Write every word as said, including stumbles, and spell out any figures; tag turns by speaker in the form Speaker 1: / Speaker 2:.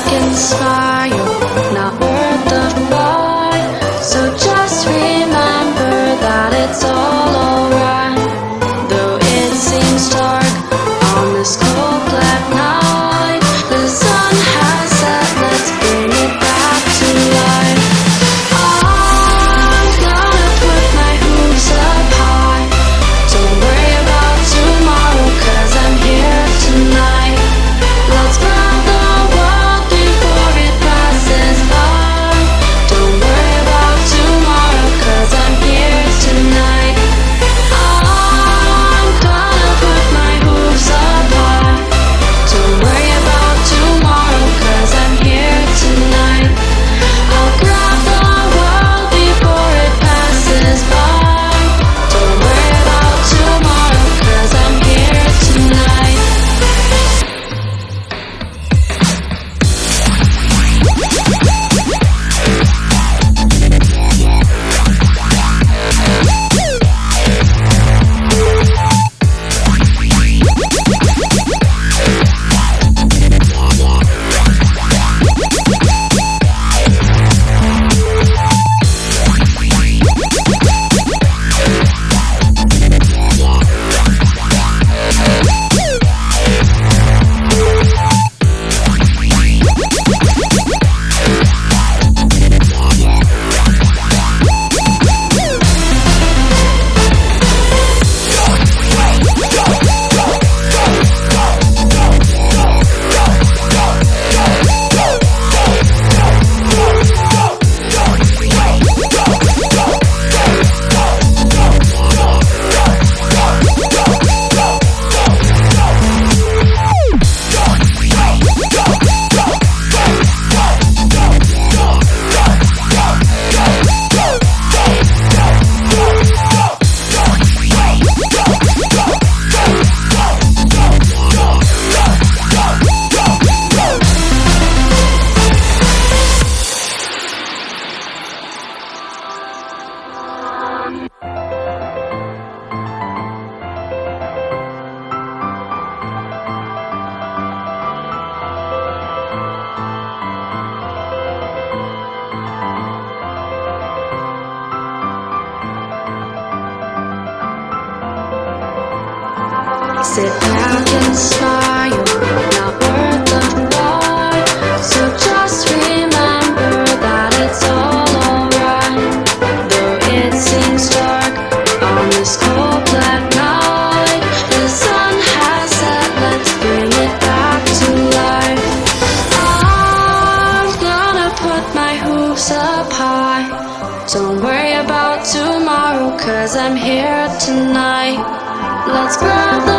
Speaker 1: can smile, not worth the fight. So just remember that it's all alright. Though it seems dark on this cold black night, the sun has set, let's bring it back to life. I'm gonna put my hooves up high. Don't worry about tomorrow, cause I'm here tonight. Let's grab the world before it passes by. Don't worry about tomorrow, cause I'm here tonight. I'm gonna put my hooves up high. Don't worry about tomorrow, cause I'm here tonight. I'll grab the world before it passes by. Don't worry about tomorrow, cause I'm here tonight. Sit back and smile, not worth the fight. So just remember that it's all alright. Though it seems dark on this cold black night, the sun has set, let's bring it back to life. I'm gonna put my hooves up high. Don't worry about tomorrow, cause I'm here tonight. Let's grab the